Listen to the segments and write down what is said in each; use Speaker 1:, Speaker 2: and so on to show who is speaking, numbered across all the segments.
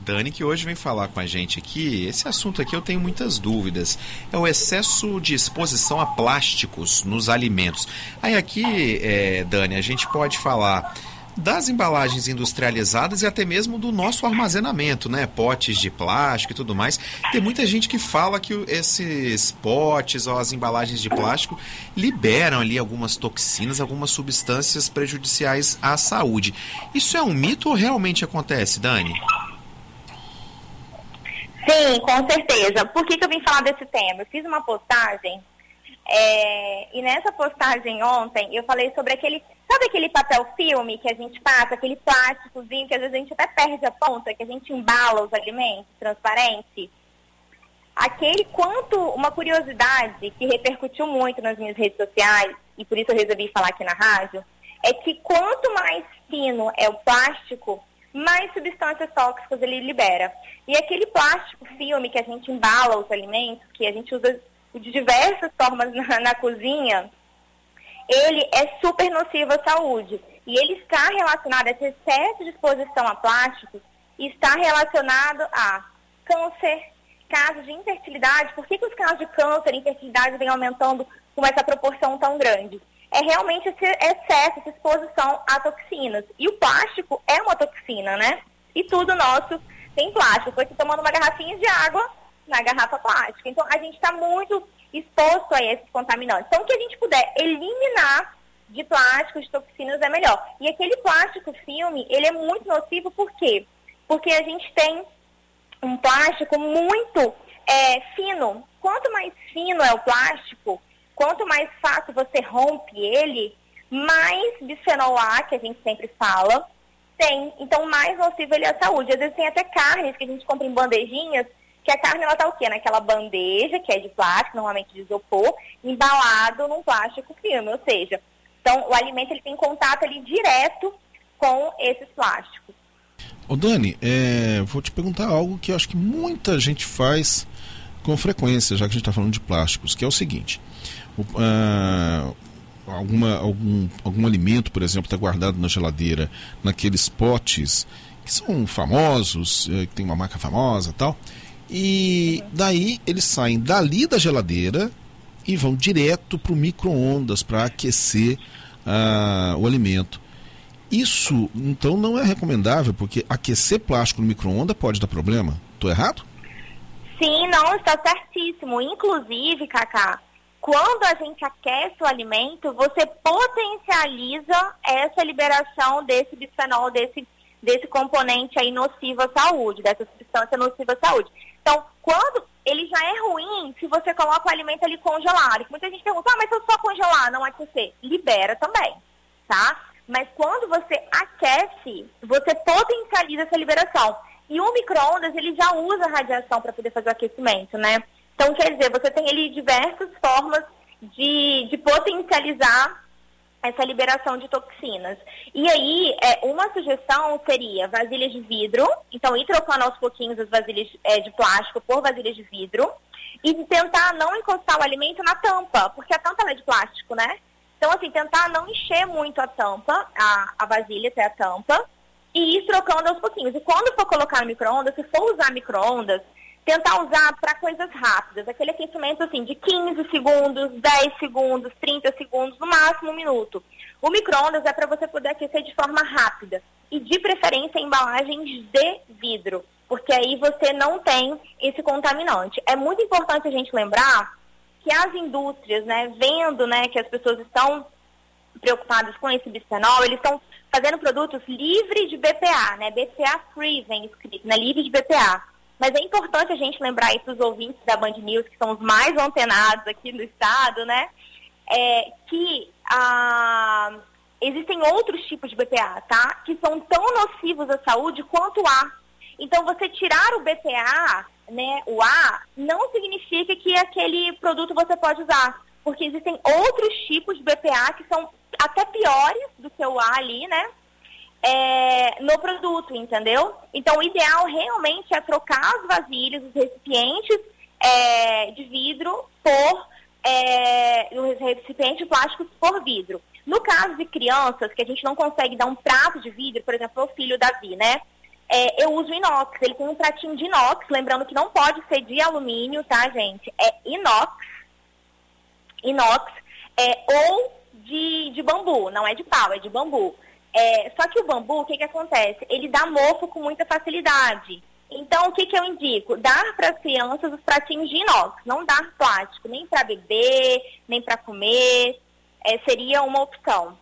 Speaker 1: Dani, que hoje vem falar com a gente aqui. Esse assunto aqui eu tenho muitas dúvidas. É o excesso de exposição a plásticos nos alimentos. Aí aqui, Dani, a gente pode falar das embalagens industrializadas e até mesmo do nosso armazenamento, né? Potes de plástico e tudo mais. Tem muita gente que fala que esses potes ou as embalagens de plástico liberam ali algumas toxinas, algumas substâncias prejudiciais à saúde. Isso é um mito ou realmente acontece, Dani?
Speaker 2: Sim, com certeza. Por que eu vim falar desse tema? Eu fiz uma postagem e nessa postagem ontem eu falei sobre sabe aquele papel filme que a gente passa, aquele plásticozinho que às vezes a gente até perde a ponta, que a gente embala os alimentos, transparente? Uma curiosidade que repercutiu muito nas minhas redes sociais, e por isso eu resolvi falar aqui na rádio, é que quanto mais fino é o plástico, mais substâncias tóxicas ele libera. E aquele plástico filme que a gente embala os alimentos, que a gente usa de diversas formas na cozinha, ele é super nocivo à saúde. E ele está relacionado, esse excesso de exposição a plásticos, está relacionado a câncer, casos de infertilidade. Por que os casos de câncer e infertilidade vêm aumentando com essa proporção tão grande? É realmente esse excesso, essa exposição a toxinas. E o plástico é uma toxina, né? E tudo nosso tem plástico. Foi aqui tomando uma garrafinha de água na garrafa plástica. Então, a gente está muito exposto a esses contaminantes. Então, o que a gente puder eliminar de plástico, de toxinas, é melhor. E aquele plástico filme, ele é muito nocivo, por quê? Porque a gente tem um plástico muito fino. Quanto mais fino é o plástico, quanto mais fácil você rompe ele, mais bisfenol A, que a gente sempre fala, tem. Então, mais nocivo ele é à saúde. Às vezes tem até carnes que a gente compra em bandejinhas, que a carne, ela tá o quê? Naquela bandeja, que é de plástico, normalmente de isopor, embalado num plástico filme. Ou seja, então o alimento ele tem contato ali direto com esses plásticos.
Speaker 3: Ô Dani, vou te perguntar algo que eu acho que muita gente faz com frequência, já que a gente está falando de plásticos, que é o seguinte: algum alimento, por exemplo, está guardado na geladeira, naqueles potes que são famosos, que tem uma marca famosa e tal, e daí eles saem dali da geladeira e vão direto para o micro-ondas para aquecer o alimento. Isso, então, não é recomendável, porque aquecer plástico no micro-ondas pode dar problema. Estou errado?
Speaker 2: Sim, não, está certíssimo. Inclusive, Cacá, quando a gente aquece o alimento, você potencializa essa liberação desse bisfenol, desse componente aí nocivo à saúde, dessa substância nociva à saúde. Então, quando ele já é ruim, se você coloca o alimento ali congelado, muita gente pergunta, mas se eu só congelar, não aquecer, libera também, tá? Mas quando você aquece, você potencializa essa liberação. E o micro-ondas, ele já usa radiação para poder fazer o aquecimento, né? Então, quer dizer, você tem ali diversas formas de potencializar essa liberação de toxinas. E aí, uma sugestão seria vasilhas de vidro, então ir trocando aos pouquinhos as vasilhas de plástico por vasilhas de vidro, e tentar não encostar o alimento na tampa, porque a tampa ela é de plástico, né? Então, assim, tentar não encher muito a tampa, a vasilha até a tampa, e ir trocando aos pouquinhos. E quando for colocar no micro-ondas, se for usar micro-ondas, tentar usar para coisas rápidas, aquele aquecimento assim de 15 segundos, 10 segundos, 30 segundos, no máximo 1 minuto. O micro-ondas é para você poder aquecer de forma rápida e de preferência em embalagens de vidro, porque aí você não tem esse contaminante. É muito importante a gente lembrar que as indústrias, né, vendo, né, que as pessoas estão preocupadas com esse bisfenol, eles estão fazendo produtos livres de BPA, né, BPA free vem escrito, né, livre de BPA. Mas é importante a gente lembrar isso, os ouvintes da Band News, que são os mais antenados aqui no estado, né? Que existem outros tipos de BPA, tá? Que são tão nocivos à saúde quanto o A. Então, você tirar o BPA, né, o A, não significa que aquele produto você pode usar. Porque existem outros tipos de BPA que são até piores do que o A ali, né? No produto, entendeu? Então, o ideal realmente é trocar as vasilhas, os recipientes de vidro por os recipientes plásticos por vidro. No caso de crianças, que a gente não consegue dar um prato de vidro, por exemplo, o filho Davi, né? eu uso inox. Ele tem um pratinho de inox, lembrando que não pode ser de alumínio, tá, gente? É inox, ou de bambu, não é de pau, é de bambu. Só que o bambu, o que acontece? Ele dá mofo com muita facilidade. Então, o que eu indico? Dar para as crianças os pratinhos de inox, não dar plástico, nem para beber, nem para comer, seria uma opção.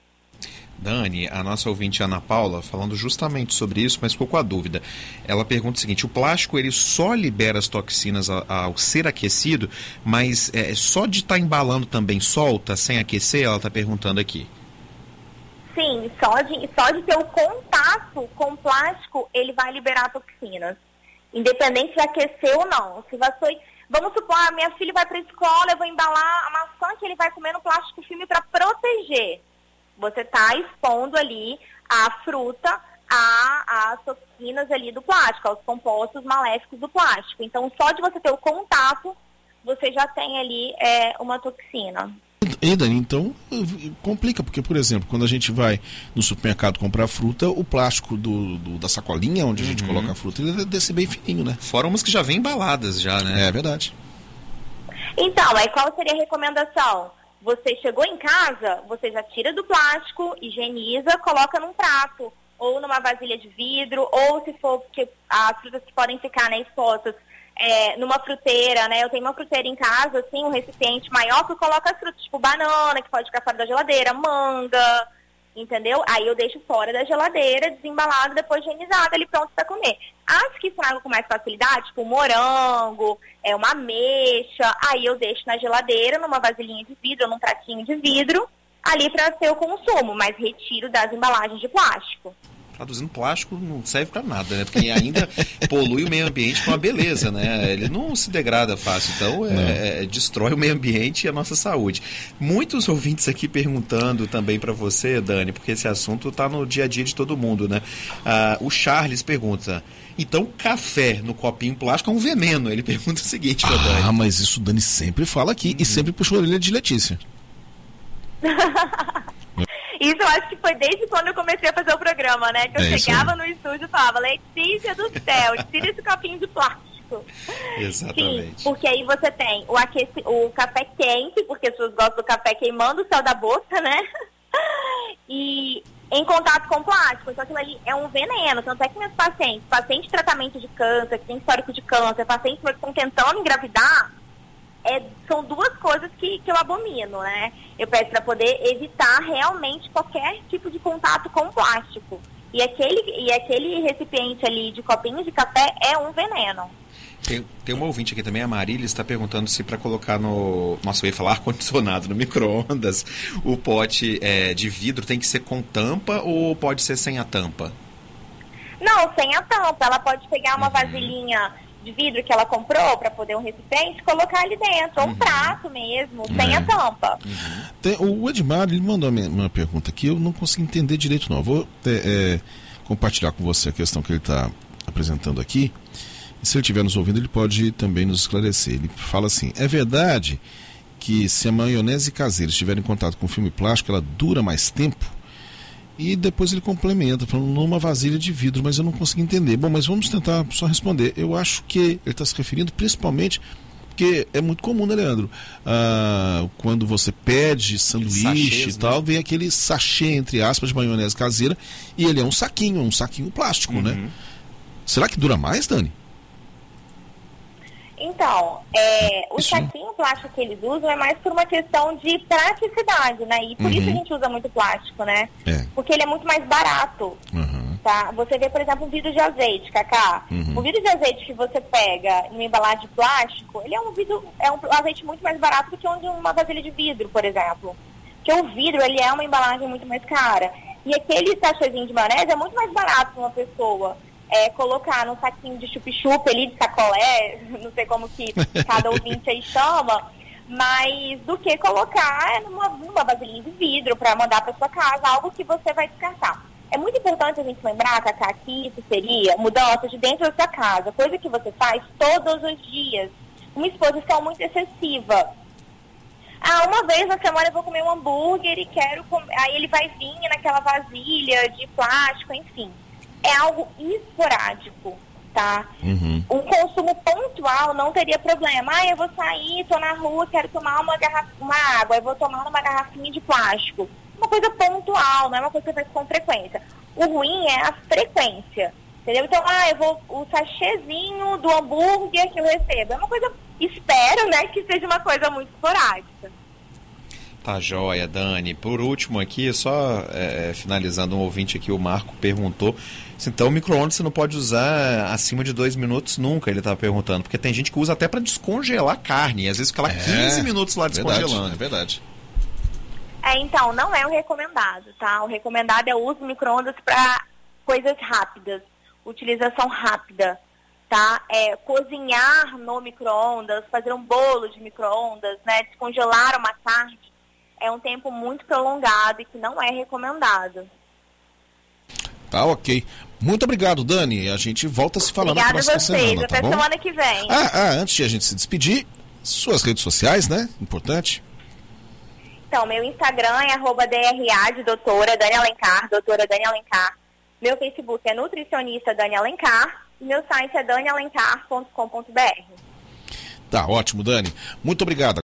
Speaker 1: Dani, a nossa ouvinte Ana Paula, falando justamente sobre isso, mas ficou com a dúvida. Ela pergunta o seguinte: o plástico ele só libera as toxinas ao ser aquecido, mas só de estar embalando também solta, sem aquecer? Ela está perguntando aqui.
Speaker 2: Sim, só de ter o contato com o plástico, ele vai liberar toxinas. Independente de aquecer ou não. Vamos supor, a minha filha vai para a escola, eu vou embalar a maçã que ele vai comer no plástico filme para proteger. Você está expondo ali a fruta às toxinas ali do plástico, aos compostos maléficos do plástico. Então, só de você ter o contato, você já tem ali uma toxina.
Speaker 3: E Dani, então complica, porque, por exemplo, quando a gente vai no supermercado comprar fruta, o plástico da sacolinha onde a gente coloca a fruta, ele deve ser bem fininho, né?
Speaker 1: Fora umas que já vêm embaladas já, né?
Speaker 3: É verdade.
Speaker 2: Então, aí qual seria a recomendação? Você chegou em casa, você já tira do plástico, higieniza, coloca num prato, ou numa vasilha de vidro, ou se for, porque as frutas que podem ficar, né, expostas, numa fruteira, né? Eu tenho uma fruteira em casa, assim, um recipiente maior que eu coloco as frutas, tipo banana, que pode ficar fora da geladeira, manga, entendeu? Aí eu deixo fora da geladeira, desembalado, depois higienizado, ali pronto para comer. As que estragam com mais facilidade, tipo morango, uma ameixa, aí eu deixo na geladeira, numa vasilhinha de vidro, num pratinho de vidro, ali para ser o consumo, mas retiro das embalagens de plástico.
Speaker 1: Traduzindo, plástico não serve para nada, né? Porque ainda polui o meio ambiente com a beleza, né? Ele não se degrada fácil, então destrói o meio ambiente e a nossa saúde. Muitos ouvintes aqui perguntando também para você, Dani, porque esse assunto está no dia a dia de todo mundo, né? O Charles pergunta: então café no copinho plástico é um veneno? Ele pergunta o seguinte para Dani.
Speaker 3: Mas isso o Dani sempre fala aqui e sempre puxou a orelha de Letícia.
Speaker 2: Isso eu acho que foi desde quando eu comecei a fazer o programa, né? Que eu chegava no estúdio e falava: Letícia do céu, tira esse copinho de plástico.
Speaker 1: Exatamente.
Speaker 2: Sim, porque aí você tem o café quente, porque as pessoas gostam do café queimando o céu da boca, né? E em contato com plástico. Então aquilo ali é um veneno. Tanto é que meus pacientes de tratamento de câncer, que tem histórico de câncer, pacientes que estão tentando engravidar, são duas coisas que eu abomino, né? Eu peço para poder evitar realmente qualquer tipo de contato com plástico. E aquele recipiente ali de copinho de café é um veneno.
Speaker 1: Tem uma ouvinte aqui também, a Marília, está perguntando se para colocar nossa, eu ia falar ar-condicionado no micro-ondas, o pote de vidro tem que ser com tampa ou pode ser sem a tampa?
Speaker 2: Não, sem a tampa. Ela pode pegar uma vasilhinha de vidro que ela comprou para poder um recipiente, colocar ali dentro, ou um prato mesmo, sem a tampa.
Speaker 3: O Edmar, ele mandou uma pergunta aqui, eu não consegui entender direito não. Eu vou compartilhar com você a questão que ele está apresentando aqui, e se ele estiver nos ouvindo, ele pode também nos esclarecer. Ele fala assim: é verdade que se a maionese caseira estiver em contato com filme plástico, ela dura mais tempo? E depois ele complementa, falando numa vasilha de vidro, mas eu não consegui entender. Bom, mas vamos tentar só responder. Eu acho que ele está se referindo principalmente, porque é muito comum, né, Leandro? Quando você pede sanduíche sachês, e tal, vem aquele sachê, entre aspas, de maionese caseira, e ele é um saquinho plástico, né? Será que dura mais, Dani?
Speaker 2: Então, o saquinho plástico que eles usam é mais por uma questão de praticidade, né? E por isso a gente usa muito plástico, né? Porque ele é muito mais barato, tá? Você vê, por exemplo, um vidro de azeite, Cacá. O vidro de azeite que você pega em uma embalagem de plástico, ele é um azeite muito mais barato do que uma vasilha de vidro, por exemplo. Porque o vidro, ele é uma embalagem muito mais cara. E aquele sachêzinho de maionese é muito mais barato para uma pessoa colocar num saquinho de chup-chup ali, de sacolé, não sei como que cada ouvinte aí chama, mas do que colocar numa vasilhinha de vidro para mandar para sua casa, algo que você vai descartar. É muito importante a gente lembrar, Cacá, que isso seria mudança de dentro da sua casa, coisa que você faz todos os dias, uma exposição muito excessiva. Uma vez na semana eu vou comer um hambúrguer e quero comer, aí ele vai vir naquela vasilha de plástico, enfim. é algo esporádico, tá?
Speaker 3: Uhum.
Speaker 2: Um consumo pontual não teria problema. Eu vou sair, tô na rua, quero tomar uma água, eu vou tomar numa garrafinha de plástico. Uma coisa pontual, não é uma coisa que você faz com frequência. O ruim é a frequência, entendeu? Então, eu vou o sachêzinho do hambúrguer que eu recebo. É uma coisa, espero, né, que seja uma coisa muito esporádica.
Speaker 1: Tá joia, Dani. Por último aqui, só finalizando, um ouvinte aqui, o Marco, perguntou se então o micro-ondas você não pode usar acima de 2 minutos nunca, ele estava perguntando, porque tem gente que usa até para descongelar carne, e às vezes fica lá 15 minutos lá descongelando.
Speaker 3: É verdade.
Speaker 2: Então, não é o recomendado, tá? O recomendado é o uso do micro-ondas para coisas rápidas, utilização rápida, tá? Cozinhar no micro-ondas, fazer um bolo de micro-ondas, né? Descongelar uma carne, é um tempo muito prolongado e que não é recomendado.
Speaker 3: Tá, ok. Muito obrigado, Dani. A gente volta a se falar na próxima semana, tá bom?
Speaker 2: Até semana que vem.
Speaker 3: Antes de a gente se despedir, suas redes sociais, né? Importante.
Speaker 2: Então, meu Instagram é @DRA de doutora Dani Alencar, doutora Dani Alencar. Meu Facebook é nutricionista Dani Alencar. E meu site é danialencar.com.br.
Speaker 3: Tá, ótimo, Dani. Muito obrigado.